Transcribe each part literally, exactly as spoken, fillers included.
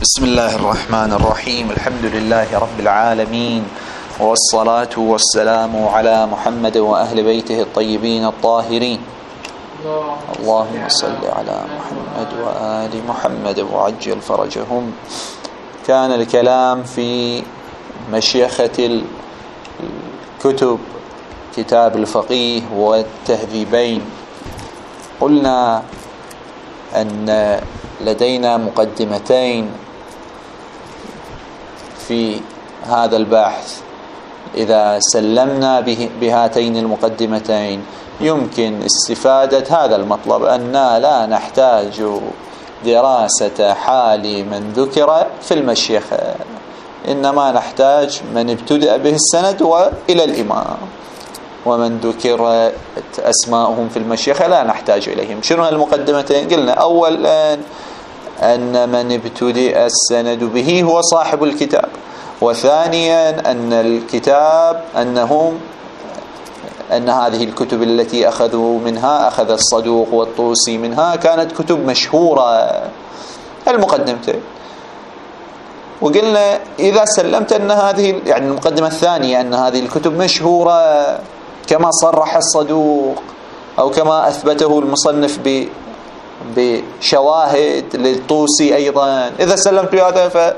بسم الله الرحمن الرحيم. الحمد لله رب العالمين، والصلاة والسلام على محمد وأهل بيته الطيبين الطاهرين. اللهم صل على محمد وآل محمد وعجل فرجهم. كان الكلام في مشيخة الكتب، كتاب الفقيه والتهذيبين. قلنا أن لدينا مقدمتين في هذا البحث. إذا سلمنا بهاتين المقدمتين يمكن استفادة هذا المطلب، أننا لا نحتاج دراسة حال من ذكر في المشيخة، إنما نحتاج من ابتدأ به السند وإلى الإمام، ومن ذكر أسماءهم في المشيخة لا نحتاج إليهم. شنو المقدمتين؟ قلنا أولا أن من ابتدأ السند به هو صاحب الكتاب، وثانيا أن الكتاب أنهم أن هذه الكتب التي أخذوا منها، أخذ الصدوق والطوسي منها، كانت كتب مشهورة. المقدمتين. وقلنا إذا سلمت أن هذه يعني المقدمة الثانية أن هذه الكتب مشهورة كما صرح الصدوق أو كما أثبته المصنف ب بشواهد للطوسي أيضا، إذا سلمت بهذا ف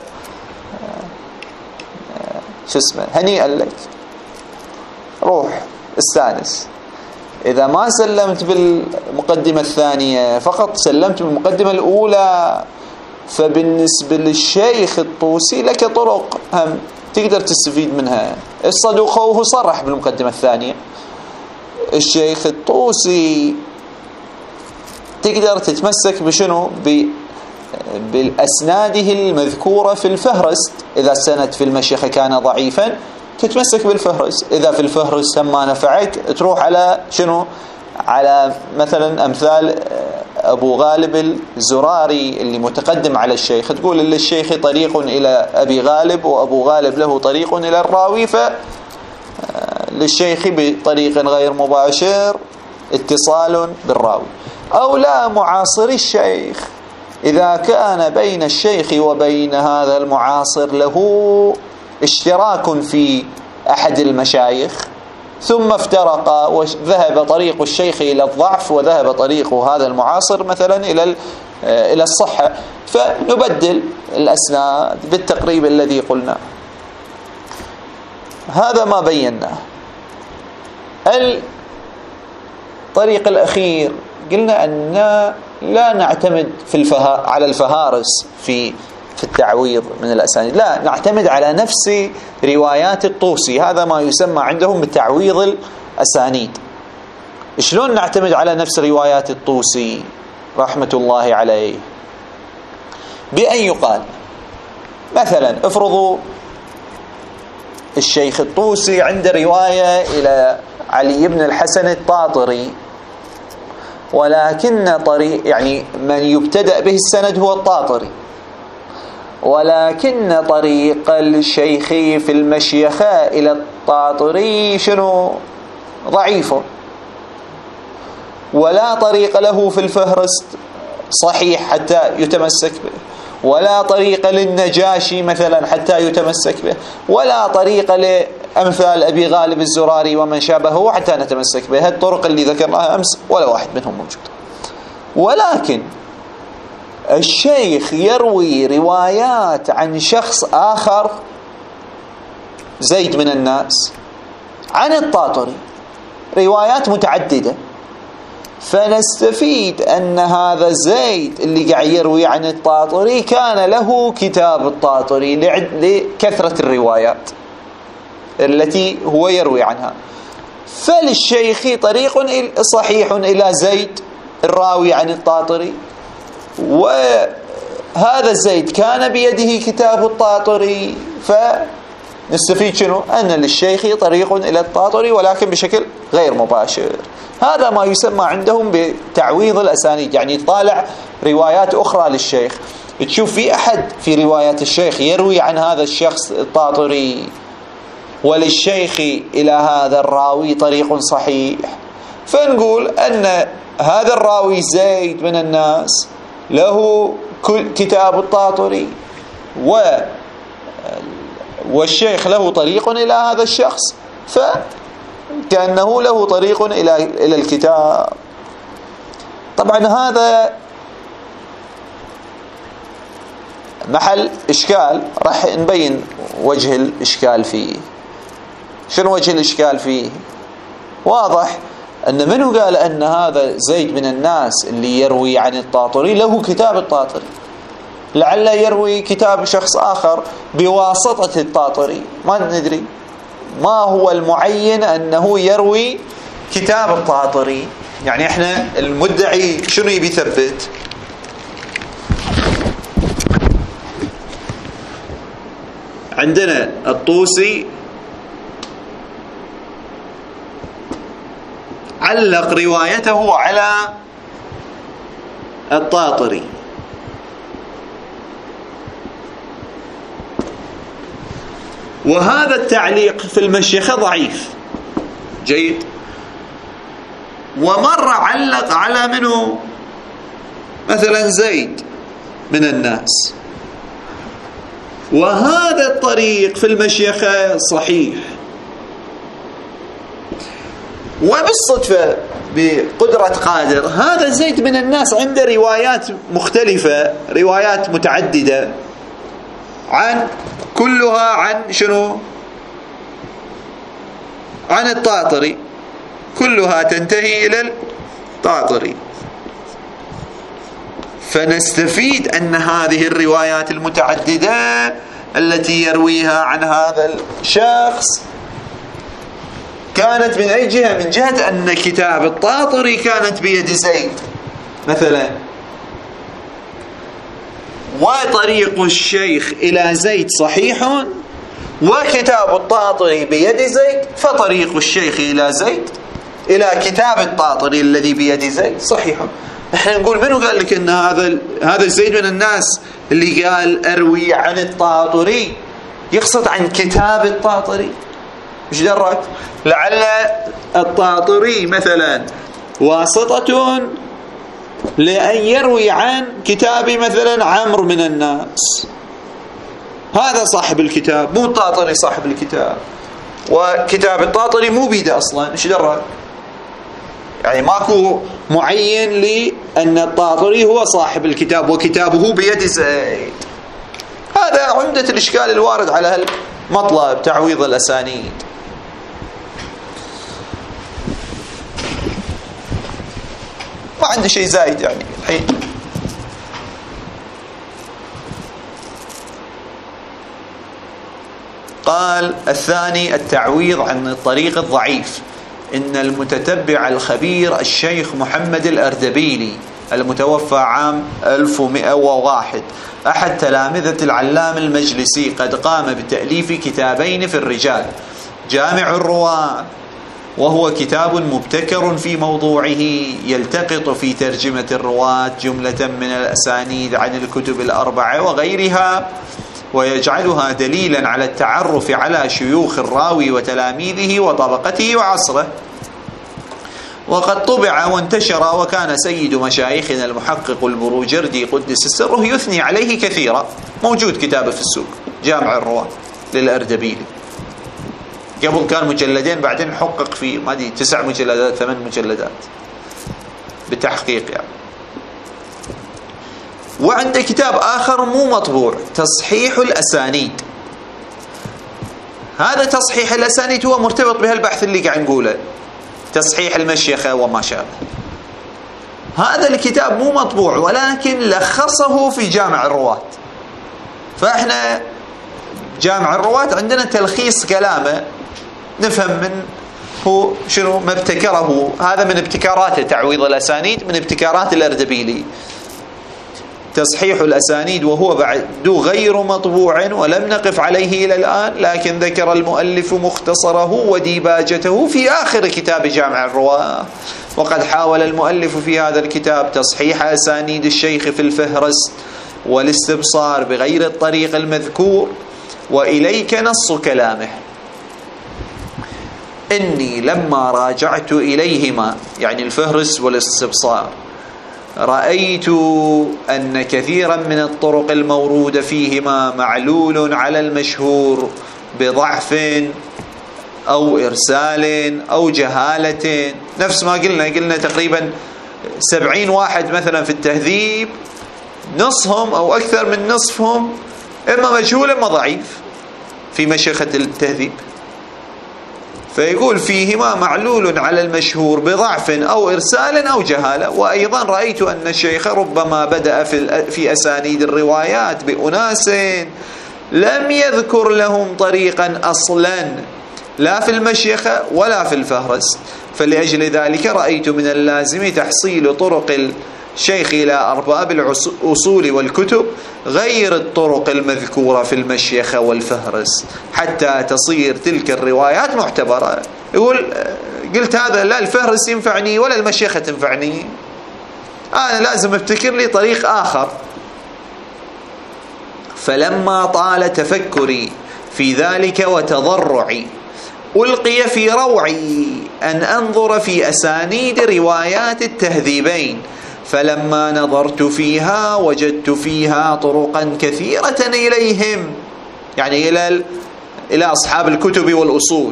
شو اسمه هنيئا لك، روح استانس. إذا ما سلمت بالمقدمة الثانية، فقط سلمت بالمقدمة الأولى، فبالنسبة للشيخ الطوسي لك طرق هم تقدر تستفيد منها. الصدوق هو صرح بالمقدمة الثانية، الشيخ الطوسي تقدر تتمسك بشنو؟ بالأسناده المذكورة في الفهرست. إذا السند في المشيخة كان ضعيفا تتمسك بالفهرست، إذا في الفهرست ما نفعك تروح على شنو؟ على مثلا أمثال أبو غالب الزراري اللي متقدم على الشيخ، تقول للشيخ طريق إلى أبي غالب، وأبو غالب له طريق إلى الراوي، فللشيخ بطريق غير مباشر اتصال بالراوي. أو لا معاصر الشيخ، إذا كان بين الشيخ وبين هذا المعاصر له اشتراك في أحد المشايخ، ثم افترق وذهب طريق الشيخ إلى الضعف وذهب طريق هذا المعاصر مثلا إلى إلى الصحة، فنبدل الأسناد بالتقريب الذي قلنا. هذا ما بيناه. الطريق الأخير قلنا أن لا نعتمد في الفها على الفهارس في في التعويض من الأسانيد، لا نعتمد على نفس روايات الطوسي. هذا ما يسمى عندهم بتعويض الأسانيد. شلون نعتمد على نفس روايات الطوسي رحمة الله عليه؟ بأن يقال مثلا افرضوا الشيخ الطوسي عند رواية إلى علي بن الحسن الطاطري، ولكن طريق يعني من يبتدأ به السند هو الطاطري، ولكن طريق الشيخ في المشيخة إلى الطاطري شنو؟ ضعيف، ولا طريق له في الفهرست صحيح حتى يتمسك به، ولا طريق للنجاشي مثلا حتى يتمسك به، ولا طريق لأمثال أبي غالب الزراري ومن شابهه حتى نتمسك به. الطرق اللي ذكرناها أمس ولا واحد منهم موجود. ولكن الشيخ يروي روايات عن شخص آخر زيد من الناس عن الطاطري، روايات متعددة، فنستفيد أن هذا زيد اللي قاعد يروي عن الطاطري كان له كتاب الطاطري لكثرة الروايات التي هو يروي عنها، فللشيخ طريق صحيح إلى زيد الراوي عن الطاطري، وهذا الزيد كان بيده كتاب الطاطري، فنستفيد شنو؟ أن للشيخ طريق إلى الطاطري ولكن بشكل غير مباشر. هذا ما يسمى عندهم بتعويض الأسانيد، يعني طالع روايات أخرى للشيخ، تشوف في أحد في روايات الشيخ يروي عن هذا الشخص الطاطري، وللشيخ إلى هذا الراوي طريق صحيح، فنقول أن هذا الراوي زيد من الناس له كتاب الطاطري، و والشيخ له طريق إلى هذا الشخص، فكأنه له طريق إلى إلى الكتاب. طبعا هذا محل إشكال، راح نبين وجه الإشكال فيه. شنو وجه الإشكال فيه؟ واضح أن منه قال أن هذا زيد من الناس اللي يروي عن الطاطري له كتاب الطاطري، لعل يروي كتاب شخص آخر بواسطة الطاطري، ما ندري ما هو المعين أنه يروي كتاب الطاطري. يعني احنا المدعي شنو يبي يثبت؟ عندنا الطوسي علق روايته على الطاطري، وهذا التعليق في المشيخة ضعيف جيد، ومر علق على منه مثلا زيد من الناس، وهذا الطريق في المشيخة صحيح. وبالصدفة بقدرة قادر هذا زيد من الناس عنده روايات مختلفة، روايات متعددة، عن كلها عن شنو؟ عن الطاطري، كلها تنتهي إلى الطاطري. فنستفيد أن هذه الروايات المتعددة التي يرويها عن هذا الشخص كانت من أي جهة؟ من جهة أن كتاب الطاطري كانت بيد زيد مثلا، وطريق الشيخ إلى زيد صحيح، وكتاب الطاطري بيد زيد، فطريق الشيخ إلى زيد إلى كتاب الطاطري الذي بيد زيد صحيح. احنا نقول منو قال لك ان هذا هذا زيد من الناس اللي قال اروي عن الطاطري يقصد عن كتاب الطاطري؟ ايش درك؟ لعل الطاطري مثلا واسطة لأن يروي عن كتاب مثلا عمرو من الناس، هذا صاحب الكتاب، مو الطاطري صاحب الكتاب، وكتاب الطاطري مو بيده اصلا. ايش درك؟ يعني ماكو معين لأن الطاطري هو صاحب الكتاب وكتابه بيد زيد. هذا عمدة الإشكال الوارد على المطلب تعويض الأسانيد. ما عنده شيء زايد يعني الحين. قال الثاني التعويض عن الطريق الضعيف. إن المتتبع الخبير الشيخ محمد الأردبيلي المتوفى عام ألف ومئة وواحد أحد تلامذة العلام المجلسي قد قام بتأليف كتابين في الرجال: جامع الرواة، وهو كتاب مبتكر في موضوعه يلتقط في ترجمة الرواة جملة من الأسانيد عن الكتب الأربعة وغيرها، ويجعلها دليلا على التعرف على شيوخ الراوي وتلاميذه وطبقته وعصره. وقد طبع وانتشر، وكان سيد مشايخنا المحقق البروجردي قدس سره يثني عليه كثيرا. موجود كتابه في السوق، جامع الرواة للأردبيلي. قبل كان مجلدين، بعدين حقق في ما ادري تسع مجلدات ثمان مجلدات بتحقيق يعني. وعنده كتاب آخر مو مطبوع، تصحيح الأسانيد. هذا تصحيح الأسانيد هو مرتبط بهالبحث اللي قاعد نقوله، تصحيح المشيخة وما شابه. هذا الكتاب مو مطبوع، ولكن لخصه في جامع الرواة. فإحنا جامع الرواة عندنا تلخيص كلامه، نفهم من هو شنو ما ابتكره. هذا من ابتكارات تعويض الأسانيد، من ابتكارات الأردبيلي تصحيح الأسانيد، وهو بعد غير مطبوع ولم نقف عليه إلى الآن، لكن ذكر المؤلف مختصره وديباجته في آخر كتاب جامع الرواة. وقد حاول المؤلف في هذا الكتاب تصحيح أسانيد الشيخ في الفهرس والاستبصار بغير الطريق المذكور، وإليك نص كلامه: إني لما راجعت إليهما، يعني الفهرس والاستبصار، رأيت أن كثيرا من الطرق الموروده فيهما معلول على المشهور بضعف أو إرسال أو جهالة. نفس ما قلنا قلنا تقريبا سبعين واحد مثلا في التهذيب، نصهم أو أكثر من نصفهم إما مجهول إما ضعيف في مشيخة التهذيب. فيقول فيهما معلول على المشهور بضعف أو إرسال أو جهالة. وأيضا رأيت أن الشيخ ربما بدأ في في أسانيد الروايات بأناس لم يذكر لهم طريقا أصلا لا في المشيخة ولا في الفهرس، فلأجل ذلك رأيت من اللازم تحصيل طرق الشيخ إلى أرباب الأصول والكتب غير الطرق المذكورة في المشيخة والفهرس حتى تصير تلك الروايات معتبرة. يقول قلت هذا لا الفهرس ينفعني ولا المشيخة تنفعني، أنا لازم ابتكر لي طريق آخر. فلما طال تفكري في ذلك وتضرعي ألقي في روعي أن أنظر في أسانيد روايات التهذيبين، فلما نظرت فيها وجدت فيها طرقا كثيرة إليهم، يعني إلى إلى أصحاب الكتب والأصول،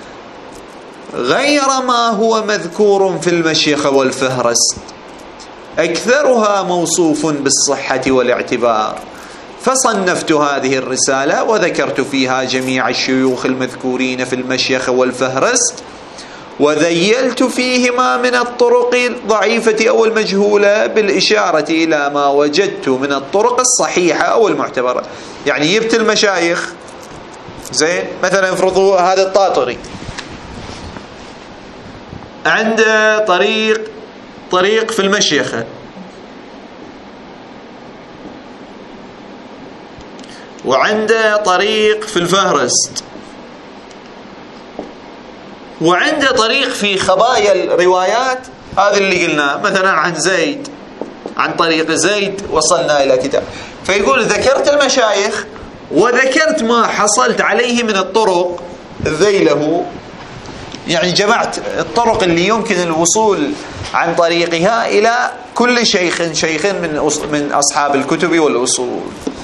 غير ما هو مذكور في المشيخة والفهرس، أكثرها موصوف بالصحة والاعتبار. فصنفت هذه الرسالة وذكرت فيها جميع الشيوخ المذكورين في المشيخة والفهرس، وذيلت فيهما من الطرق الضعيفة أو المجهولة بالإشارة إلى ما وجدت من الطرق الصحيحة أو المعتبرة. يعني جبت المشايخ زين، مثلا افرضوا هذا الطاطري عنده طريق طريق في المشيخة، وعنده طريق في الفهرست، وعنده طريق في خبايا الروايات. هذا اللي قلناه مثلا عن زيد، عن طريق زيد وصلنا إلى كتاب. فيقول ذكرت المشايخ وذكرت ما حصلت عليه من الطرق ذيله، يعني جمعت الطرق اللي يمكن الوصول عن طريقها إلى كل شيخ شيخ من من أصحاب الكتب والأصول.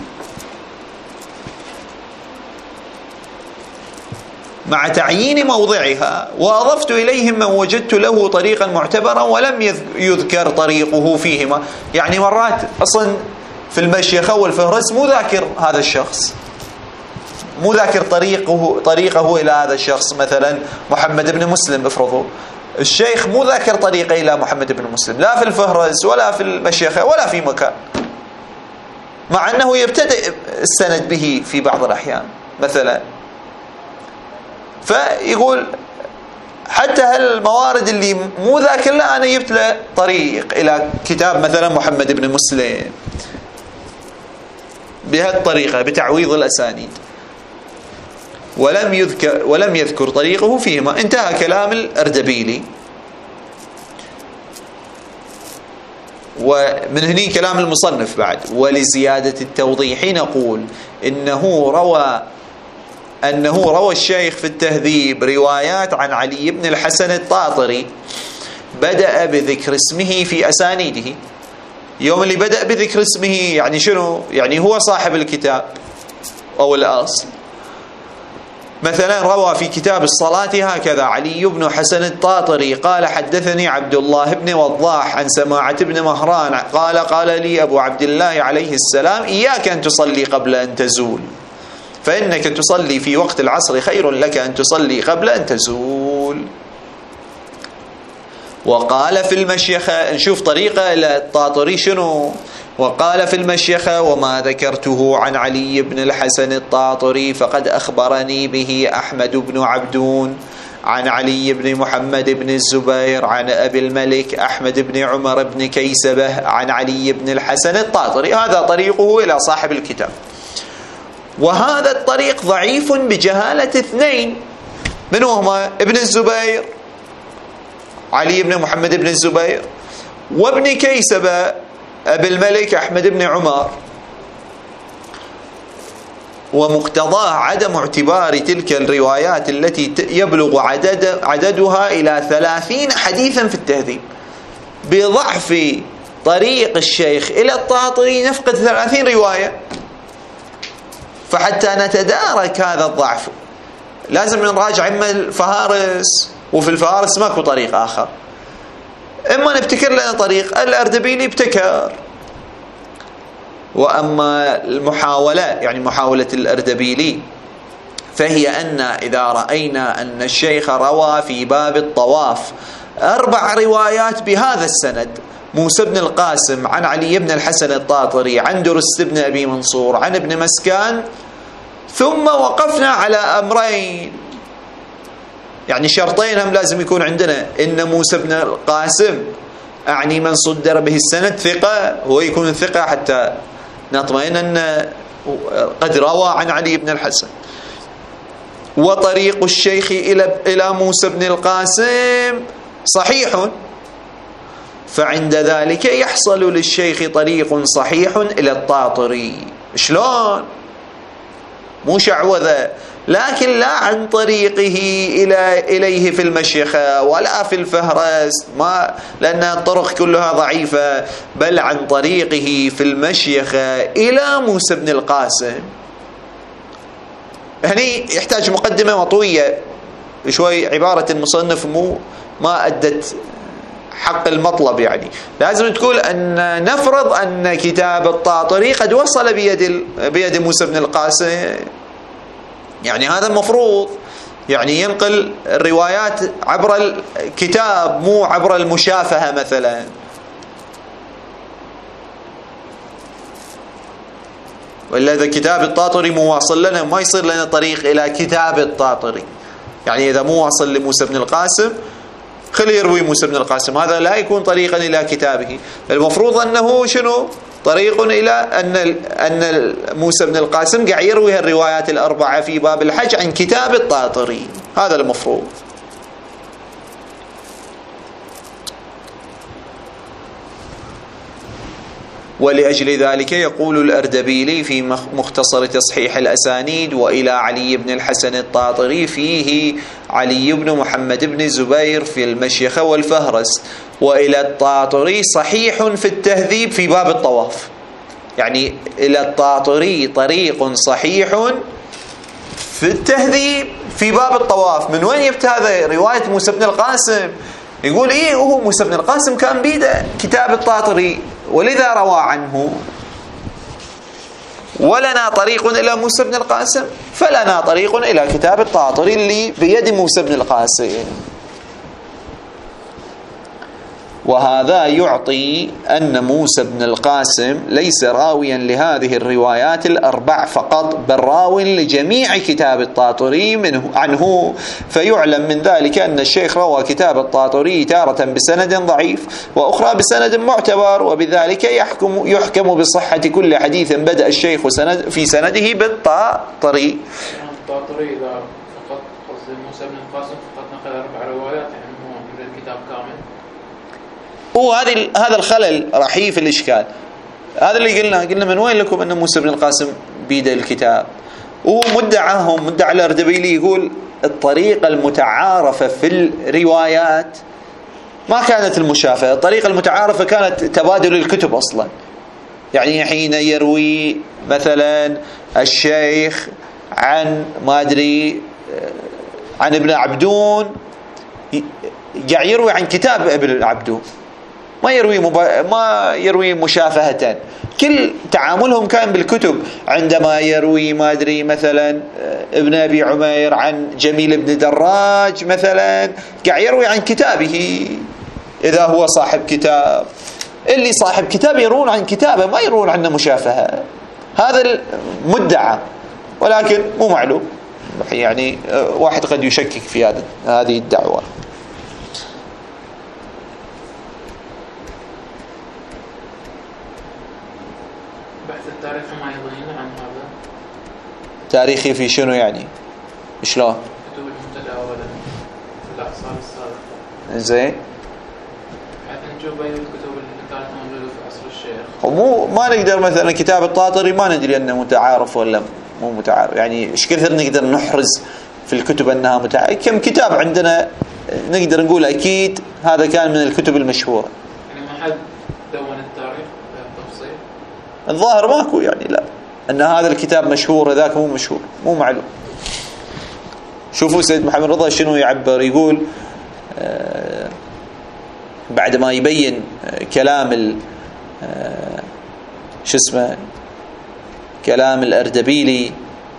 مع تعيين موضعها، وأضفت إليهم من وجدت له طريقا معتبرا ولم يذكر طريقه فيهما. يعني مرات أصلا في المشيخة والفهرس مو ذاكر هذا الشخص، مو ذاكر طريقه طريقه إلى هذا الشخص. مثلا محمد بن مسلم افرضوا الشيخ مو ذاكر طريقه إلى محمد بن مسلم لا في الفهرس ولا في المشيخة ولا في مكان، مع أنه يبتدئ السند به في بعض الأحيان مثلا. فيقول حتى هالموارد اللي مو ذاكر لا أنا جبت له طريق إلى كتاب مثلا محمد بن مسلم بهالطريقة بتعويض الأسانيد، ولم يذكر ولم يذكر طريقه فيهما. انتهى كلام الأردبيلي. ومن هني كلام المصنف بعد. ولزيادة التوضيح نقول إنه روى أنه روى الشيخ في التهذيب روايات عن علي بن الحسن الطاطري، بدأ بذكر اسمه في أسانيده. يوم اللي بدأ بذكر اسمه يعني شنو؟ يعني هو صاحب الكتاب أو الأصل. مثلا روى في كتاب الصلاة هكذا: علي بن حسن الطاطري قال حدثني عبد الله بن وضاح عن سماعة بن مهران قال قال لي أبو عبد الله عليه السلام: إياك أن تصلي قبل أن تزول، فإنك تصلي في وقت العصر خير لك أن تصلي قبل أن تزول. وقال في المشيخة، نشوف طريقة الطاطري شنو. وقال في المشيخة: وما ذكرته عن علي بن الحسن الطاطري فقد أخبرني به أحمد بن عبدون عن علي بن محمد بن الزبير عن أبي الملك أحمد بن عمر بن كيسبة عن علي بن الحسن الطاطري. هذا طريقه إلى صاحب الكتاب. وهذا الطريق ضعيف بجهالة اثنين، من هما؟ ابن الزبير علي بن محمد بن الزبير، وابن كيسبة أبي الملك أحمد بن عمر. ومقتضاه عدم اعتبار تلك الروايات التي يبلغ عدد عددها إلى ثلاثين حديثا في التهذيب بضعف طريق الشيخ إلى الطاطري نفقد ثلاثين رواية. فحتى نتدارك هذا الضعف لازم نراجع إما الفهارس، وفي الفهارس ماكو طريق آخر، إما نبتكر لنا طريق. الأردبيلي ابتكر. وأما المحاولة يعني محاولة الأردبيلي فهي أن إذا رأينا أن الشيخ روى في باب الطواف أربع روايات بهذا السند: موسى بن القاسم عن علي بن الحسن الطاطري عن درست بن أبي منصور عن ابن مسكان، ثم وقفنا على أمرين، يعني شرطين هم لازم يكون عندنا: إن موسى بن القاسم أعني من صدر به السند ثقة، هو يكون الثقة حتى نطمئن أن قد روى عن علي بن الحسن، وطريق الشيخ إلى إلى موسى بن القاسم صحيح، فعند ذلك يحصل للشيخ طريق صحيح إلى الطاطري. شلون؟ مو شعوذة، لكن لا عن طريقه إلى إليه في المشيخة ولا في الفهرس، ما لأن الطرق كلها ضعيفة، بل عن طريقه في المشيخة إلى موسى بن القاسم. هني يحتاج مقدمة مطوية شوي، عبارة المصنف مو ما أدت حق المطلب. يعني لازم تقول أن نفرض أن كتاب الطاطري قد وصل بيد بيد موسى بن القاسم، يعني هذا المفروض، يعني ينقل الروايات عبر الكتاب مو عبر المشافهة مثلا. وإلا إذا كتاب الطاطري مو واصل لنا ما يصير لنا طريق إلى كتاب الطاطري. يعني إذا مو واصل لموسى بن القاسم خلي يروي موسى بن القاسم، هذا لا يكون طريقا إلى كتابه. المفروض أنه شنو؟ طريق إلى أن أن موسى بن القاسم قاعد يروي الروايات الأربعة في باب الحج عن كتاب الطاطري، هذا المفروض. ولأجل ذلك يقول الأردبيلي في مختصر تصحيح الأسانيد: وإلى علي بن الحسن الطاطري فيه علي بن محمد بن زبير في المشيخة والفهرس، وإلى الطاطري صحيح في التهذيب في باب الطواف. يعني إلى الطاطري طريق صحيح في التهذيب في باب الطواف. من وين جبت هذا؟ رواية موسى بن القاسم. يقول إيه هو موسى بن القاسم كان بيده كتاب الطاطري ولذا روى عنه، ولنا طريق إلى موسى بن القاسم، فلنا طريق إلى كتاب الطاطري اللي بيد موسى بن القاسم. وهذا يعطي أن موسى بن القاسم ليس راويا لهذه الروايات الأربع فقط، بل راو لجميع كتاب الطاطري منه عنه. فيعلم من ذلك أن الشيخ روى كتاب الطاطري تارة بسند ضعيف وأخرى بسند معتبر، وبذلك يحكم يحكم بصحة كل حديث بدأ الشيخ سند في سنده بالطاطري. الطاطري إذا فقط قصد موسى بن القاسم فقط نقل أربع روايات، يعني هو من الكتاب كامل. وهذه هذا الخلل راح يجي في الإشكال. هذا اللي قلنا قلنا من وين لكم أن موسى بن القاسم بيده الكتاب؟ ومدعاهم مدعى الأردبيلي يقول الطريقة المتعارفة في الروايات ما كانت المشافهة، الطريقة المتعارفة كانت تبادل الكتب أصلا. يعني حين يروي مثلا الشيخ عن ما أدري عن ابن عبدون قاعد يروي عن كتاب ابن عبدون، ما يروي مبا... ما يروي مشافهة، كل تعاملهم كان بالكتب. عندما يروي ما أدري مثلا ابن أبي عمير عن جميل بن دراج مثلا قاعد يروي عن كتابه إذا هو صاحب كتاب. اللي صاحب كتاب يروون عن كتابه ما يروون عنه مشافهة، هذا المدعى، ولكن مو معلوم. يعني واحد قد يشكك في هذا هذه الدعوة. التاريخ ما يضينا عن هذا. تاريخي في شنو يعني؟ شلون؟ كتب المتداولة في الأعصار السابقة. زين. حتى نشوف أي الكتب اللي كانت موجودة في عصر الشيخ. ومو ما نقدر مثلا كتاب الطاطري ما ندري أنه متعارف ولا مو متعارف، يعني إيش كثر نقدر نحرز في الكتب أنها متعارف. كم كتاب عندنا نقدر نقول أكيد هذا كان من الكتب المشهورة. يعني ما حد دون التاريخ الظاهر ماكو يعني لا أن هذا الكتاب مشهور ذاك مو مشهور، مو معلوم. شوفوا سيد محمد رضا شنو يعبر، يقول آه بعد ما يبين آه كلام آه شو اسمه كلام الأردبيلي،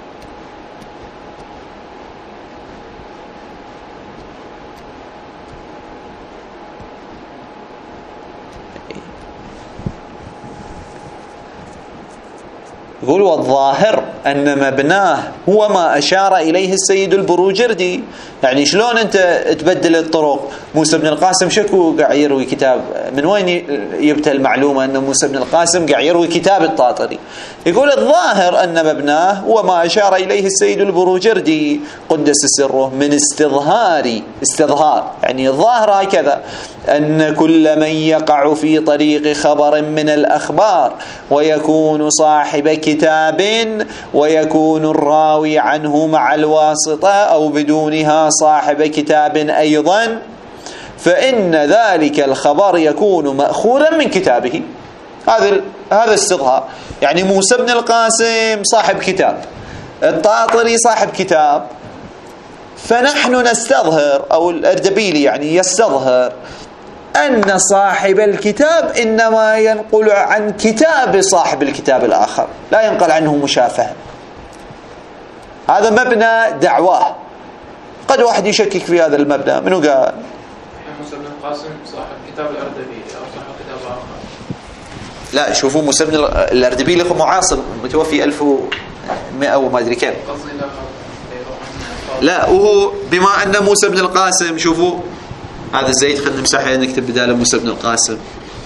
يقول والظاهر أن مبناه هو ما أشار إليه السيد البروجردي. يعني شلون أنت تبدل الطرق؟ موسى بن القاسم شكو قاعد يروي كتاب، من وين يبتل المعلومة أن موسى بن القاسم قاعد يروي كتاب الطاطري؟ يقول الظاهر أن مبناه هو ما أشار إليه السيد البروجردي قدس سره من استظهار استظهار يعني الظاهر هكذا أن كل من يقع في طريق خبر من الأخبار ويكون صاحب كتاب ويكون الراوي عنه مع الواسطة أو بدونها صاحب كتاب أيضا، فإن ذلك الخبر يكون مأخوذا من كتابه. هذا هذا استظهار. يعني موسى بن القاسم صاحب كتاب، الطاطري صاحب كتاب، فنحن نستظهر أو الأردبيلي يعني يستظهر أن صاحب الكتاب إنما ينقل عن كتاب صاحب الكتاب الآخر، لا ينقل عنه مشافهة. هذا مبنى دعواه. قد واحد يشكك في هذا المبنى، منو قال؟ موسى بن القاسم صاحب كتاب الأردبيلي أو صاحب كتاب آخر؟ لا شوفوا موسى بن الأردبيلي معاصر متوفي ألف ومئة وما أدري كم. لا وهو بما أن موسى بن القاسم، شوفوا هذا الزيت خلينا نمسحه نكتب بداله موسى بن القاسم.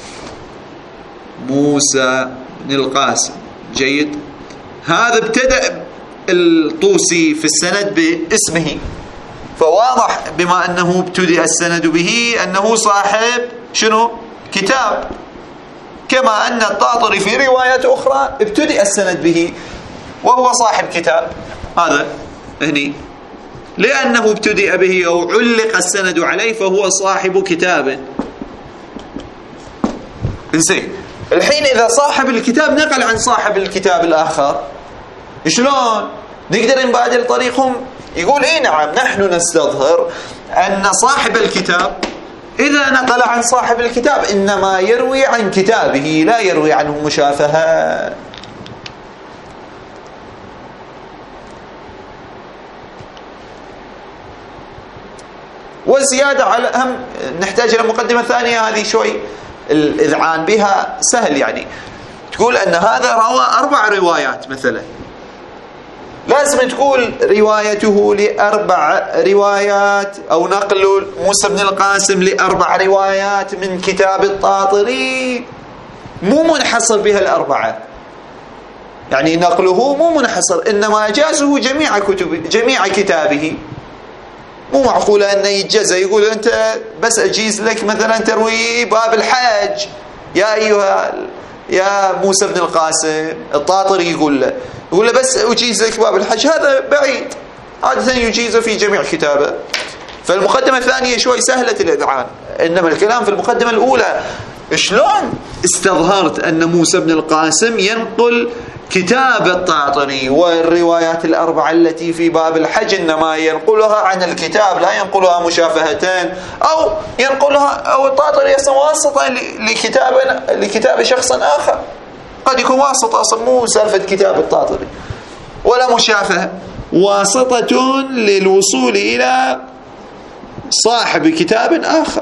موسى بن القاسم جيد. هذا ابتدأ الطوسي في السند باسمه، فواضح بما أنه ابتدأ السند به أنه صاحب شنو؟ كتاب. كما أن الطاطري في روايات أخرى ابتدأ السند به وهو صاحب كتاب. هذا هني لأنه ابتدأ به أو علق السند عليه فهو صاحب كتاب. انزين الحين إذا صاحب الكتاب نقل عن صاحب الكتاب الآخر شلون نقدر نبادل طريقهم؟ يقول إيه نعم نحن نستظهر أن صاحب الكتاب إذا نقل عن صاحب الكتاب إنما يروي عن كتابه لا يروي عنه مشافهة. والزيادة على هم نحتاج إلى مقدمة ثانية، هذه شوي الإذعان بها سهل. يعني تقول أن هذا روى أربع روايات مثلا، لازم تقول روايته لأربع روايات أو نقل موسى بن القاسم لأربع روايات من كتاب الطاطري مو منحصر بها الأربعة، يعني نقله مو منحصر إنما أجازه جميع كتب جميع كتابه. مو معقولة أنه يتجزى يقول أنت بس أجيز لك مثلا تروي باب الحج يا أيها يا موسى بن القاسم، الطاطري يقول له يقول له بس أجيز لك باب الحج، هذا بعيد. عادة يجيزه في جميع كتابه. فالمقدمة الثانية شوي سهلة الإذعان، إنما الكلام في المقدمة الأولى شلون استظهرت أن موسى بن القاسم ينقل كتاب الطاطري والروايات الأربعة التي في باب الحج إنما ينقلها عن الكتاب لا ينقلها مشافهتين، أو ينقلها أو الطاطري أصلا واسطة لكتاب لكتاب شخص آخر، قد يكون واسطة أصلا مو سالفة كتاب الطاطري ولا مشافهة، واسطة للوصول إلى صاحب كتاب آخر.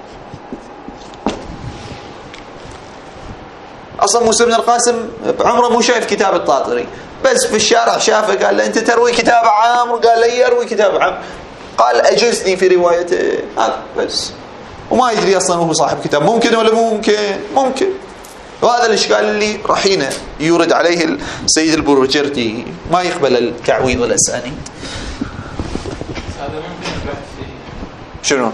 أصلا موسى بن القاسم بعمره مو شايف كتاب الطاطري، بس في الشارع شافه قال له أنت تروي كتاب عامر، قال له يروي كتاب عامر، قال أجزني في روايته هذا بس، وما يدري أصلا هو صاحب كتاب. ممكن ولا ممكن؟ ممكن. وهذا الإشكال اللي رحينا يورد عليه السيد البروجردي، ما يقبل التعويض الأساني. هذا ممكن البحث فيه. شنو؟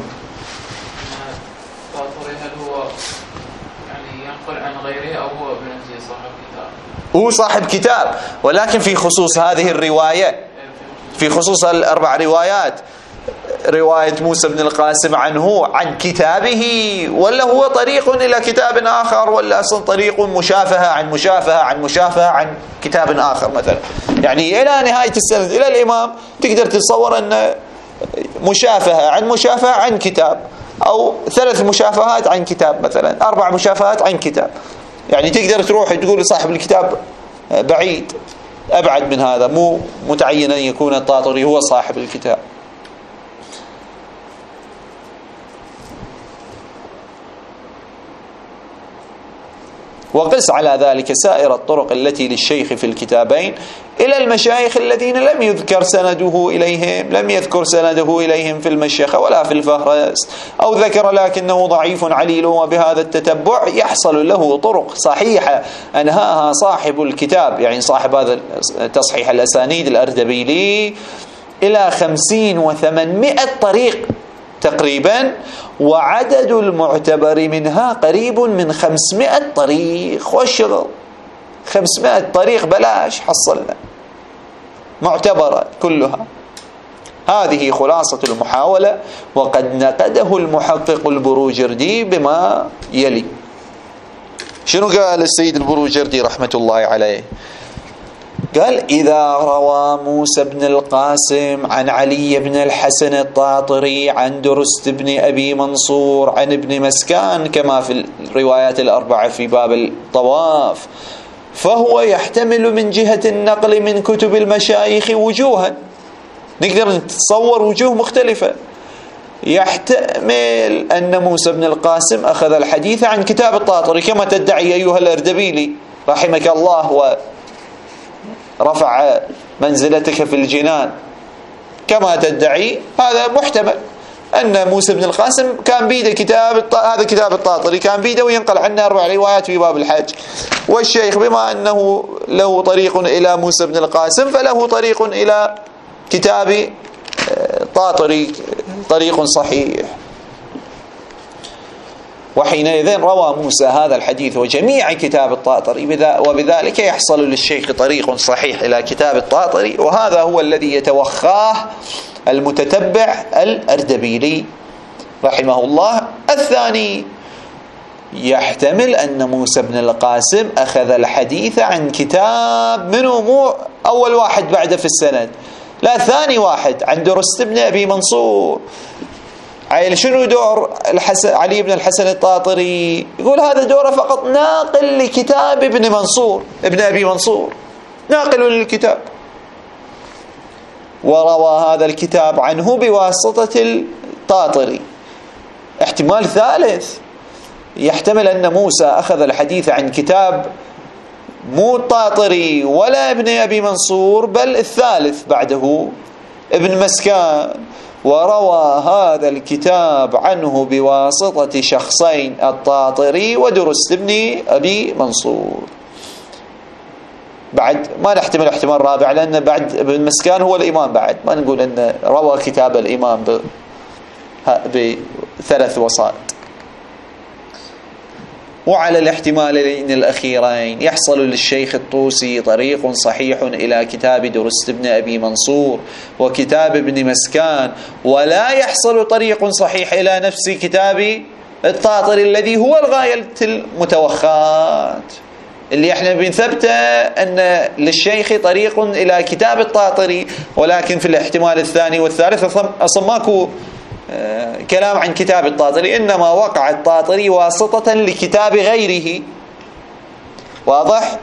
الطاطري هل هو يعني ينقل عن غيره أو هو بنفسه صاحب كتاب؟ هو صاحب كتاب، ولكن في خصوص هذه الرواية، في خصوص الأربع روايات رواية موسى بن القاسم عنه عن كتابه، ولا هو طريق إلى كتاب آخر، ولا أصلا طريق مشافهة عن مشافهة عن مشافهة عن كتاب آخر مثلا. يعني إلى نهاية السند إلى الإمام تقدر تتصور أن مشافهة عن مشافهة عن كتاب، أو ثلاث مشافهات عن كتاب مثلا، أربع مشافهات عن كتاب. يعني تقدر تروح تقول لصاحب الكتاب بعيد أبعد من هذا، مو متعين أن يكون الطاطري هو صاحب الكتاب. وقس على ذلك سائر الطرق التي للشيخ في الكتابين إلى المشايخ الذين لم يذكر سنده إليهم لم يذكر سنده إليهم في المشيخة ولا في الفهرس، أو ذكر لكنه ضعيف عليل، وبهذا التتبع يحصل له طرق صحيحة أنهاها صاحب الكتاب، يعني صاحب هذا تصحيح الأسانيد الأردبيلي، إلى خمسين وثمانمائة طريق تقريبا، وعدد المعتبر منها قريب من خمسمائة طريق. والشغل خمسمائة طريق بلاش حصلنا معتبرة كلها. هذه خلاصة المحاولة، وقد نقده المحقق البروجردي بما يلي. شنو قال السيد البروجردي رحمة الله عليه؟ قال: إذا روى موسى بن القاسم عن علي بن الحسن الطاطري عن درست بن أبي منصور عن ابن مسكان كما في الروايات الأربعة في باب الطواف، فهو يحتمل من جهة النقل من كتب المشايخ وجوها، نقدر نتصور وجوه مختلفة. يحتمل أن موسى بن القاسم أخذ الحديث عن كتاب الطاطري كما تدعي أيها الأردبيلي رحمك الله ورفع منزلتك في الجنان، كما تدعي هذا محتمل أن موسى بن القاسم كان بيده كتاب الط... هذا كتاب الطاطري كان بيده وينقل عنا أربع روايات في باب الحج، والشيخ بما أنه له طريق إلى موسى بن القاسم فله طريق إلى كتاب طاطري طريق صحيح. وحينئذ روى موسى هذا الحديث وجميع كتاب الطاطري، وبذلك يحصل للشيخ طريق صحيح إلى كتاب الطاطري، وهذا هو الذي يتوخاه المتتبع الأردبيلي رحمه الله. الثاني يحتمل أن موسى بن القاسم أخذ الحديث عن كتاب منه، مو أول واحد بعده في السند، لا ثاني واحد عن درست بن أبي منصور. عيل شنو دور الحسن علي بن الحسن الطاطري؟ يقول هذا دوره فقط ناقل لكتاب ابن منصور ابن أبي منصور، ناقل للكتاب، وروى هذا الكتاب عنه بواسطة الطاطري. احتمال ثالث يحتمل أن موسى أخذ الحديث عن كتاب مو الطاطري ولا ابن أبي منصور، بل الثالث بعده ابن مسكان، وروى هذا الكتاب عنه بواسطة شخصين الطاطري ودرست بن أبي منصور. بعد ما نحتمل احتمال رابع، لأن بعد ابن مسكان هو الإمام، بعد ما نقول أن روى كتاب الإمام بثلاث وسائط. وعلى الاحتمالين الأخيرين يحصل للشيخ الطوسي طريق صحيح إلى كتاب درست بن أبي منصور وكتاب ابن مسكان، ولا يحصل طريق صحيح إلى نفس كتاب الطاطري الذي هو الغاية المتوخات، اللي احنا بنثبته أن للشيخ طريق إلى كتاب الطاطري، ولكن في الاحتمال الثاني والثالث أصلا ماكو كلام عن كتاب الطاطري، إنما وقع الطاطري واسطة لكتاب غيره. واضح؟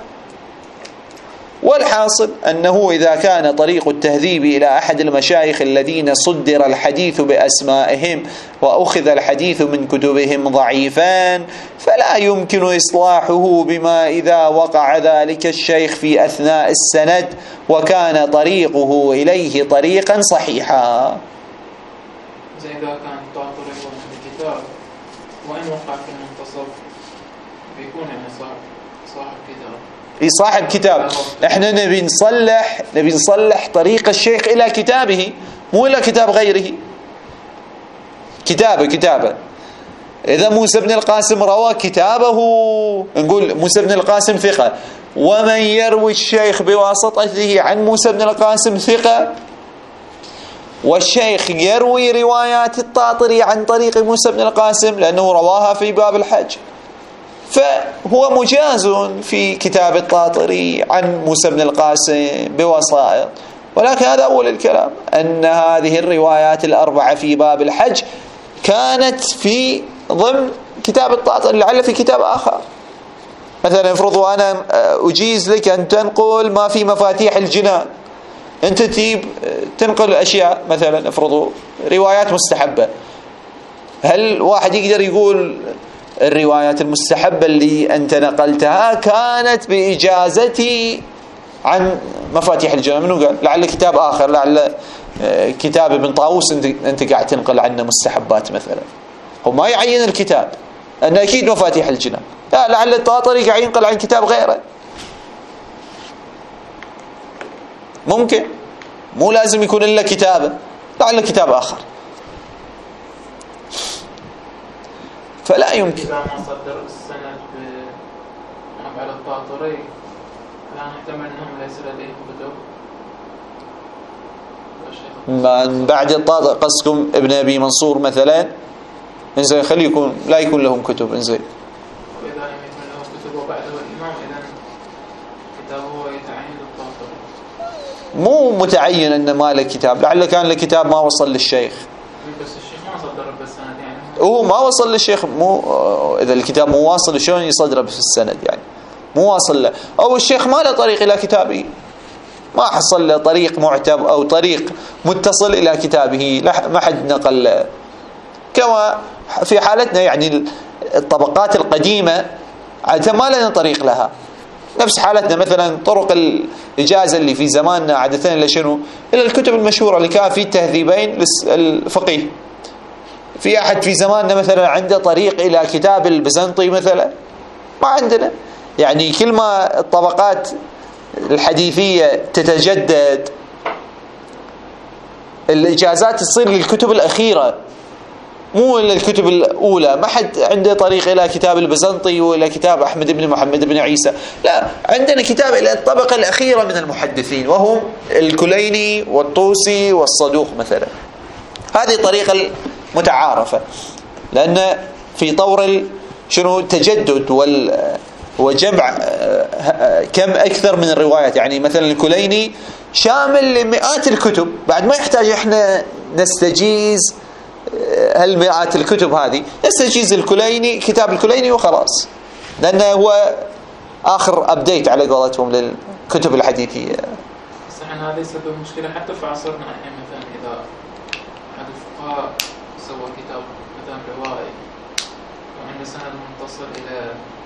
والحاصل أنه إذا كان طريق التهذيب إلى أحد المشايخ الذين صدر الحديث بأسمائهم وأخذ الحديث من كتبهم ضعيفان، فلا يمكن إصلاحه بما إذا وقع ذلك الشيخ في أثناء السند وكان طريقه إليه طريقا صحيحا. زي إذا كان الطاطري هو من الكتاب وإن وقع في المنتصف بيكون يعني صاحب صاحب كتاب. إيه صاحب كتاب. إحنا نبي نصلح نبي نصلح طريق الشيخ إلى كتابه، مو إلى كتاب غيره. كتابه كتابه. إذا موسى بن القاسم روى كتابه نقول موسى بن القاسم ثقة، ومن يروي الشيخ بواسطته عن موسى بن القاسم ثقة، والشيخ يروي روايات الطاطري عن طريق موسى بن القاسم لأنه رواها في باب الحج، فهو مجاز في كتاب الطاطري عن موسى بن القاسم بوسائط. ولكن هذا أول الكلام، أن هذه الروايات الأربعة في باب الحج كانت في ضمن كتاب الطاطري، لعل في كتاب آخر. مثلا افرضوا أنا أجيز لك أن تنقل ما في مفاتيح الجنان، أنت تجيب تنقل أشياء مثلا افرضوا روايات مستحبة، هل واحد يقدر يقول الروايات المستحبة اللي أنت نقلتها كانت بإجازتي عن مفاتيح الجنان؟ منو قال؟ لعل كتاب آخر، لعل كتاب ابن طاووس أنت قاعد تنقل عنه مستحبات مثلا، هو ما يعين الكتاب أن أكيد مفاتيح الجنان، لا، لعل الطاطري قاعد ينقل عن كتاب غيره، ممكن مو لازم يكون إلا كتابه، لعل كتاب آخر. فلا يمكن إذا ما صدر السند على الطاطري لا نحتمل أنهم ليس لديهم كتب. من بعد الطاطري قصكم ابن أبي منصور مثلا، إنزين خلي يكون لا يكون لهم كتب، إنزين وإذا لم يكن لهم كتب وبعده الإمام إذن كتابه يتعين الطاطري، مو متعين أن ما له كتاب، لعل كان له كتاب ما وصل للشيخ، بس الشيخ ما صدر بالسند يعني هو ما وصل للشيخ، مو إذا الكتاب مو واصل شلون يصدره في السند يعني مو واصل له، أو الشيخ ما له طريق إلى كتابه، ما حصل له طريق معتب أو طريق متصل إلى كتابه، ما حد نقل له. كما في حالتنا يعني الطبقات القديمة عادة ما لنا طريق لها، نفس حالتنا مثلا طرق الإجازة اللي في زماننا عادة إلى شنو؟ إلى الكتب المشهورة اللي كان في التهذيبين الفقيه. في أحد في زماننا مثلا عنده طريق إلى كتاب البيزنطي مثلا؟ ما عندنا. يعني كل ما الطبقات الحديثية تتجدد الإجازات تصير للكتب الأخيرة مو للكتب الأولى، ما حد عنده طريق إلى كتاب البيزنطي وإلى كتاب أحمد بن محمد بن عيسى، لا، عندنا كتاب إلى الطبقة الأخيرة من المحدثين وهم الكليني والطوسي والصدوق مثلا. هذه الطريقة المتعارفة، لأن في طور شنو التجدد وال وجمع كم أكثر من الروايات. يعني مثلا الكليني شامل لمئات الكتب، بعد ما يحتاج إحنا نستجيز هالمئات الكتب هذه، نستجيز الكليني كتاب الكليني وخلاص، لأنه هو آخر أبديت على قولتهم للكتب الحديثية. صحيح، هذا يسبب مشكلة حتى في عصرنا الحين. مثلا إذا أحد الفقهاء سوى كتاب مثلا روائي وعنده سند متصل إلى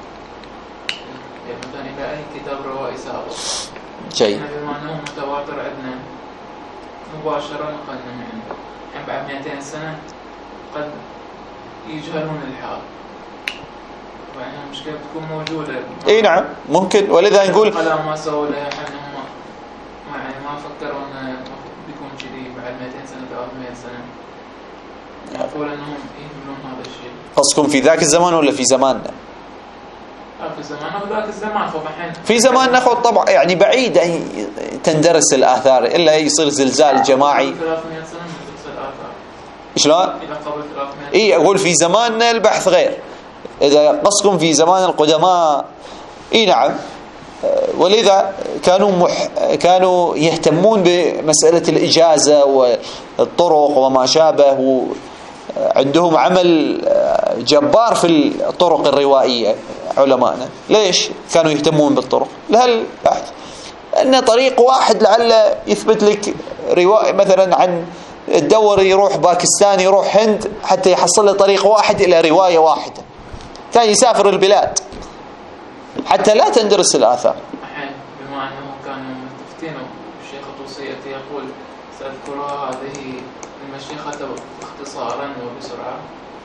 مثلا إلى أي كتاب روائي سابق، جيد، بما أنه متواتر عندنا مباشرة نقلنا من عنده، يعني بعد مئتين سنة قد يجهلون الحال، ويعني المشكلة بتكون موجودة. اي نعم ممكن، ولذا نقول القلم ما سووا له حل، هم ما يعني ما فكروا انه بيكون كذي بعد مئتين سنة ثلاثمئة سنة، نقول انهم يهملون هذا الشيء. قصدكم في ذاك الزمان ولا في زماننا؟ في زماننا وذاك الزمان، فالحين في زماننا خذ طبعا يعني بعيد أن تندرس الآثار إلا يصير زلزال جماعي. ثلاثمئة سنة تدرس الآثار شلون؟ إلى قبل ثلاثمئة. إيه أقول في زماننا البحث غير. إذا قصكم في زمان القدماء إيه نعم، ولذا كانوا مح كانوا يهتمون بمسألة الإجازة والطرق وما شابه، عندهم عمل جبار في الطرق الروائية علماءنا. ليش كانوا يهتمون بالطرق؟ لهالبحث أن طريق واحد لعل يثبت لك رواية مثلا عن الدور يروح باكستان يروح هند حتى يحصل له طريق واحد إلى رواية واحدة، ثاني يسافر البلاد حتى لا تندرس الآثار. الحين بما أنهم كانوا متفتين بالشيخ الطوسية يقول سأذكرها هذه المشيخة اختصارا وبسرعة.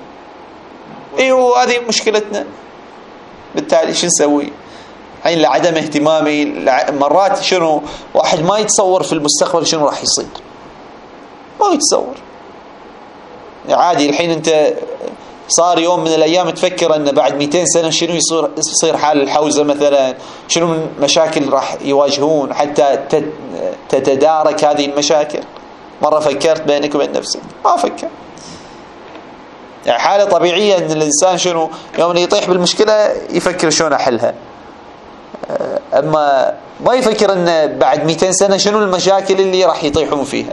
ايوه هذه مشكلتنا. بالتالي شو نسوي؟ الحين لعدم اهتمامي مرات شنو واحد ما يتصور في المستقبل شنو راح يصير، ما يتصور. عادي الحين انت صار يوم من الايام تفكر ان بعد مئتين سنة شنو يصير يصير حال الحوزة مثلا، شنو من مشاكل راح يواجهون حتى تتدارك هذه المشاكل. مرة فكرت بينك وبين نفسك؟ ما فكر. يعني حالة طبيعية أن الإنسان شنو يوم يطيح بالمشكلة يفكر شلون أحلها، أما ما يفكر أن بعد مئتين سنة شنو المشاكل اللي راح يطيحون فيها.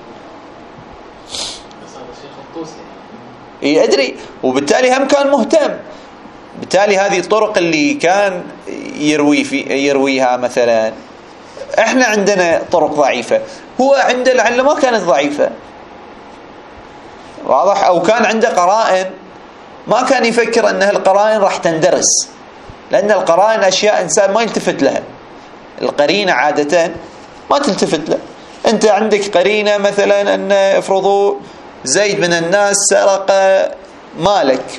إيه أدري، وبالتالي هم كان مهتم. بالتالي هذه الطرق اللي كان يروي في يرويها مثلا، احنا عندنا طرق ضعيفة، هو عنده لعل ما كانت ضعيفة، واضح؟ أو كان عنده قرائن ما كان يفكر أن القرائن راح تندرس، لأن القرائن أشياء إنسان ما يلتفت لها. القرينة عادة ما تلتفت لها. أنت عندك قرينة مثلا أن افرضوا زيد من الناس سرق مالك،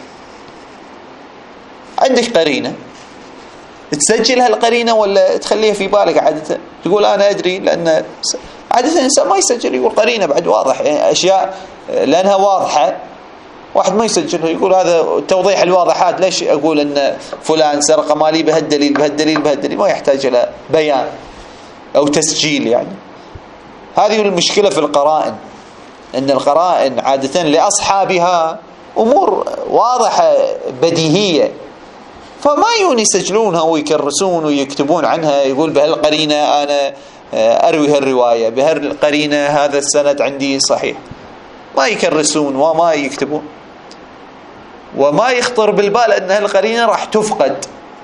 عندك قرينة، تسجل هالقرينة ولا تخليها في بالك؟ عادة تقول أنا أدري، لأن عادة الإنسان ما يسجل، يقول قرينة بعد واضح، يعني أشياء لأنها واضحة واحد ما يسجلها، يقول هذا توضيح الواضحات، ليش أقول أن فلان سرق مالي بهالدليل بهالدليل بهالدليل، ما يحتاج إلى بيان أو تسجيل. يعني هذه المشكلة في القرائن، أن القرائن عادة لأصحابها أمور واضحة بديهية، فما يون يسجلونها ويكرسون ويكتبون عنها، يقول بهالقرينة أنا أروي هالرواية، بهالقرينة هذا السند عندي صحيح، ما يكرسون وما يكتبون، وما يخطر بالبال أن هالقرينة راح تفقد.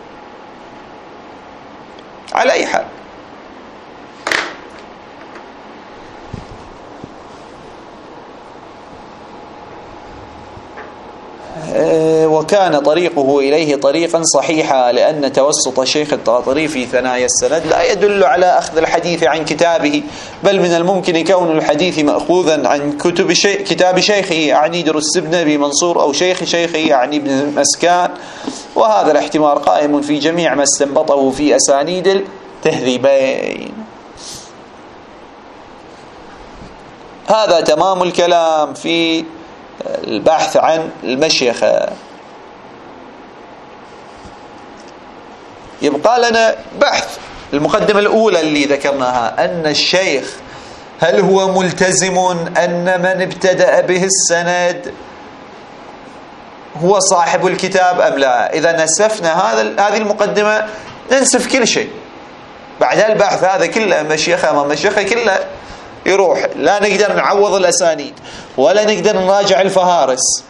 على أي حال، وكان طريقه إليه طريقا صحيحا، لأن توسط الشيخ الطاطري في ثنايا السند لا يدل على أخذ الحديث عن كتابه، بل من الممكن كون الحديث مأخوذا عن كتب شي... كتاب شيخه، يعني درس بن أبي منصور، أو شيخ شيخه يعني ابن مسكان، وهذا الاحتمال قائم في جميع ما استنبطه في أسانيد التهذيبين. هذا تمام الكلام في البحث عن المشيخة. يبقى لنا بحث المقدمة الأولى اللي ذكرناها، أن الشيخ هل هو ملتزم أن من ابتدأ به السند هو صاحب الكتاب أم لا؟ إذا نسفنا هذا هذه المقدمة ننسف كل شيء. بعد البحث هذا كله مشيخة ما مشيخة كله يروح، لا نقدر نعوض الأسانيد، ولا نقدر نراجع الفهارس،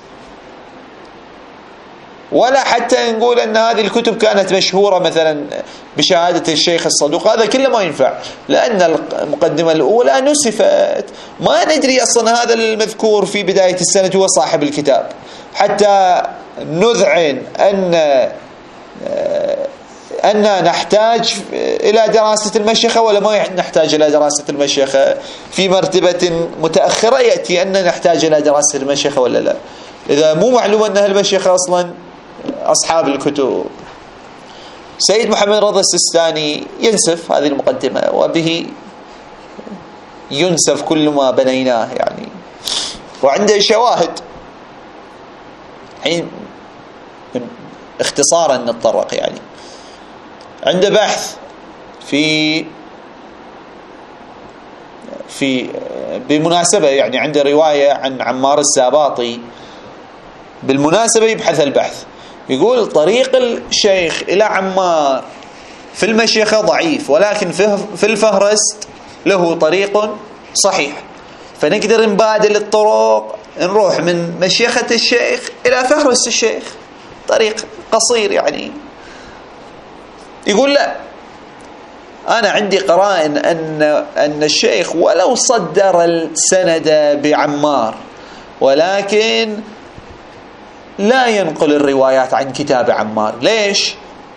ولا حتى نقول أن هذه الكتب كانت مشهورة مثلا بشهادة الشيخ الصدوق، هذا كله ما ينفع، لأن المقدمة الأولى نسفت. ما ندري أصلا هذا المذكور في بداية السنة هو صاحب الكتاب، حتى نذعن أن أن نحتاج إلى دراسة المشيخة ولا ما نحتاج إلى دراسة المشيخة. في مرتبة متأخرة يأتي أن نحتاج إلى دراسة المشيخة ولا لا، إذا مو معلوم أن المشيخة أصلا أصحاب الكتب. سيد محمد رضا السيستاني ينسف هذه المقدمة، وبه ينسف كل ما بنيناه يعني، وعنده شواهد. حين اختصارا نتطرق يعني، عنده بحث في في بمناسبة يعني، عنده رواية عن عمار الساباطي بالمناسبة يبحث البحث، يقول طريق الشيخ إلى عمار في المشيخة ضعيف، ولكن في الفهرست له طريق صحيح، فنقدر نبادل الطرق، نروح من مشيخة الشيخ إلى فهرست الشيخ، طريق قصير يعني. يقول لا، أنا عندي قرائن أن أن الشيخ ولو صدر السند بعمار، ولكن لا ينقل الروايات عن كتاب عمار. ليش؟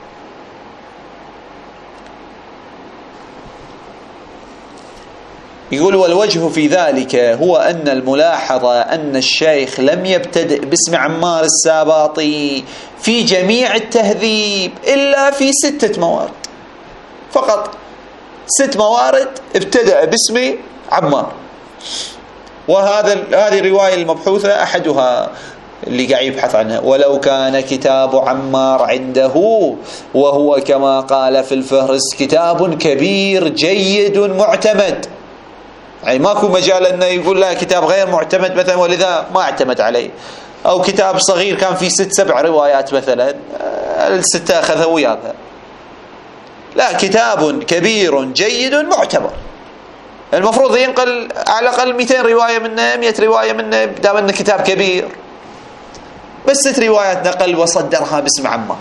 يقول والوجه في ذلك هو أن الملاحظة أن الشيخ لم يبتدئ باسم عمار الساباطي في جميع التهذيب إلا في ستة موارد فقط، ست موارد ابتدأ باسم عمار، وهذا هذه الرواية المبحوثة أحدها اللي قاعد يبحث عنها. ولو كان كتاب عمار عنده، وهو كما قال في الفهرس كتاب كبير جيد معتمد، يعني ماكو مجال أنه يقول لا كتاب غير معتمد مثلا ولذا ما اعتمد عليه، أو كتاب صغير كان فيه ست سبع روايات مثلا الستة أخذها وياها. لا، كتاب كبير جيد معتبر المفروض ينقل على الأقل مئتين رواية منه، مئة رواية منه، دام أنه كتاب كبير. بس ست روايات نقل وصدرها باسم عمار.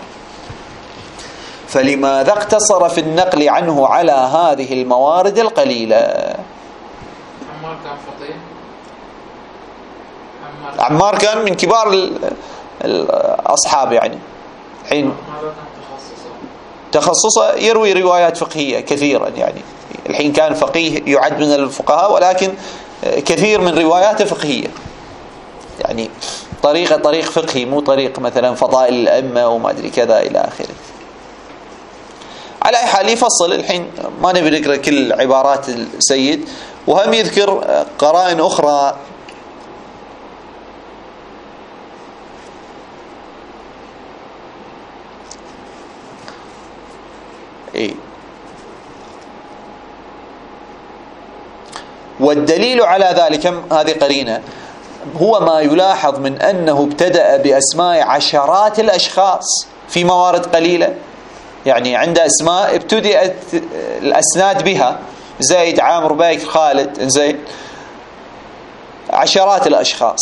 فلماذا اقتصر في النقل عنه على هذه الموارد القليلة؟ عمار كان فقيه. عمار, عمار كان من كبار الأصحاب يعني. حين ماذا كان تخصصه؟ تخصصه يروي روايات فقهية كثيرا يعني. الحين كان فقيه يعد من الفقهاء، ولكن كثير من رواياته فقهية يعني، طريقة طريق فقهي، مو طريق مثلا فضائل الأئمة وما أدري كذا إلى آخره. على أي حال يفصل، الحين ما نبي نقرأ كل عبارات السيد، وهم يذكر قرائن أخرى إيه. والدليل على ذلك هذه قرينة، هو ما يلاحظ من أنه ابتدأ بأسماء عشرات الأشخاص في موارد قليلة. يعني عنده أسماء ابتدأت الأسناد بها، زيد، عامر، بيك، خالد، زين، عشرات الأشخاص،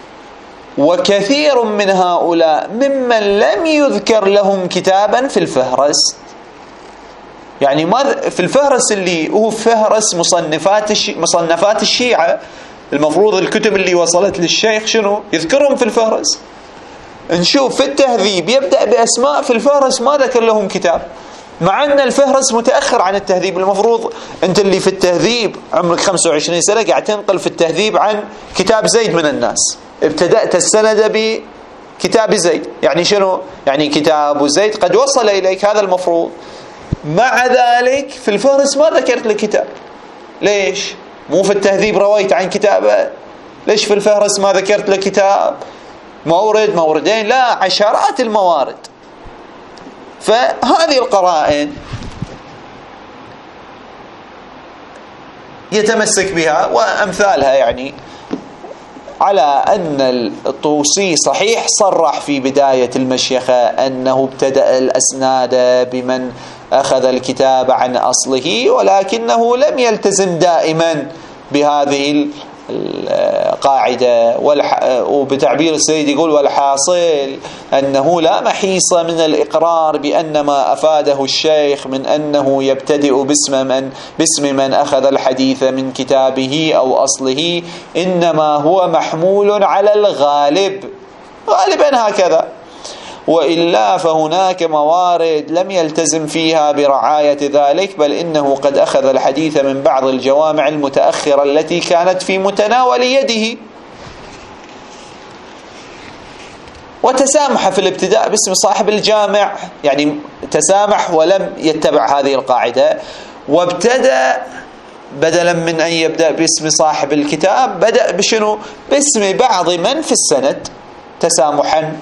وكثير من هؤلاء ممن لم يذكر لهم كتابا في الفهرس. يعني ما في الفهرس اللي هو فهرس مصنفات الشي... مصنفات الشيعة، المفروض الكتب اللي وصلت للشيخ شنو يذكرهم في الفهرس. نشوف في التهذيب يبدأ بأسماء في الفهرس ما ذكر لهم كتاب، مع أن الفهرس متأخر عن التهذيب. المفروض أنت اللي في التهذيب عمرك خمسة وعشرين سنة قاعد تنقل في التهذيب عن كتاب زيد من الناس، ابتدأت السند بكتاب زيد. يعني شنو؟ يعني كتاب زيد قد وصل إليك، هذا المفروض. مع ذلك في الفهرس ما ذكرت لك كتاب. ليش؟ مو في التهذيب رويت عن كتابه؟ ليش في الفهرس ما ذكرت لك كتاب؟ مورد، موردين، لا، عشرات الموارد. فهذه القرائن يتمسك بها وأمثالها، يعني على أن الطوسي صحيح صرح في بداية المشيخة أنه ابتدأ الأسناد بمن أخذ الكتاب عن أصله، ولكنه لم يلتزم دائما بهذه القاعدة. وبتعبير السيد يقول: والحاصل أنه لا محيص من الإقرار بأن ما أفاده الشيخ من أنه يبتدئ باسم من, باسم من أخذ الحديث من كتابه أو أصله، إنما هو محمول على الغالب، غالبا هكذا، وإلا فهناك موارد لم يلتزم فيها برعاية ذلك، بل إنه قد أخذ الحديث من بعض الجوامع المتأخرة التي كانت في متناول يده، وتسامح في الابتداء باسم صاحب الجامع، يعني تسامح ولم يتبع هذه القاعدة، وابتدأ بدلا من أن يبدأ باسم صاحب الكتاب بدأ بشنو؟ باسم بعض من في السند تسامحا.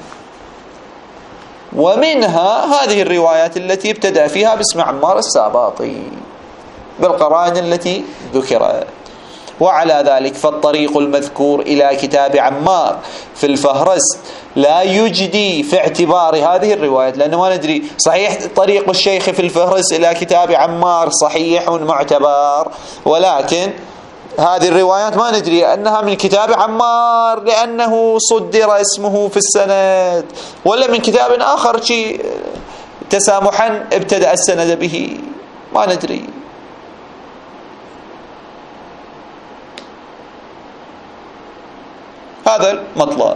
ومنها هذه الروايات التي ابتدأ فيها باسم عمار الساباطي بالقرائن التي ذكرت. وعلى ذلك فالطريق المذكور إلى كتاب عمار في الفهرس لا يجدي في اعتبار هذه الروايات، لأنه ما ندري صحيح طريق الشيخ في الفهرس إلى كتاب عمار صحيح معتبر، ولكن هذه الروايات ما ندري أنها من كتاب عمار لأنه صدر اسمه في السند، ولا من كتاب آخر شيء تسامحا ابتدأ السند به، ما ندري. هذا المطلب.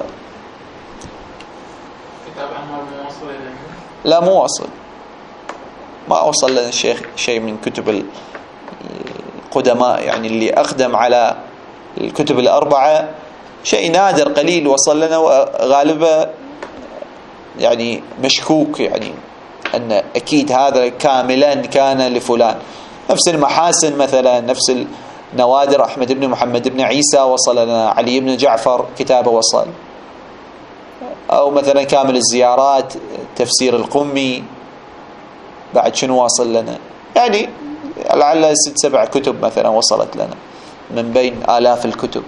كتاب عمار مو وصل إليه؟ لا، مو وصل، ما وصل لنا الشيخ شيء من كتب القدماء، يعني اللي أقدم على الكتب الأربعة شيء نادر قليل وصل لنا، وغالبا يعني مشكوك، يعني أن أكيد هذا كاملا كان لفلان. نفس المحاسن مثلا، نفس النوادر أحمد بن محمد بن عيسى وصل لنا، علي بن جعفر كتابه وصل، أو مثلا كامل الزيارات تفسير القمي بعد شنو واصل لنا، يعني لعل ست سبع كتب مثلا وصلت لنا. من بين آلاف الكتب.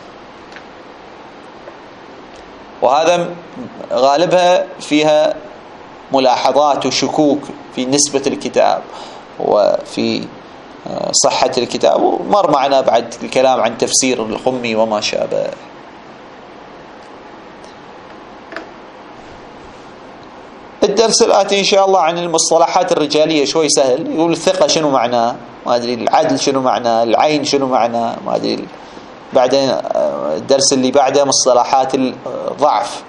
وهذا غالبها فيها ملاحظات وشكوك في نسبة الكتاب وفي صحة الكتاب، ومر معنا بعد الكلام عن تفسير القمي وما شابه. الدرس الآتي إن شاء الله عن المصطلحات الرجالية، شوي سهل. يقول الثقة شنو معناه، ما أدري العدل شنو معناه، العين شنو معناه، ما أدري. بعدين الدرس اللي بعده مصطلحات الضعف،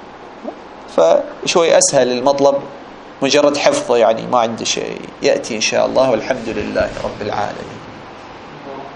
فشوي أسهل المطلب، مجرد حفظه يعني، ما عنده شيء. يأتي إن شاء الله، والحمد لله رب العالمين.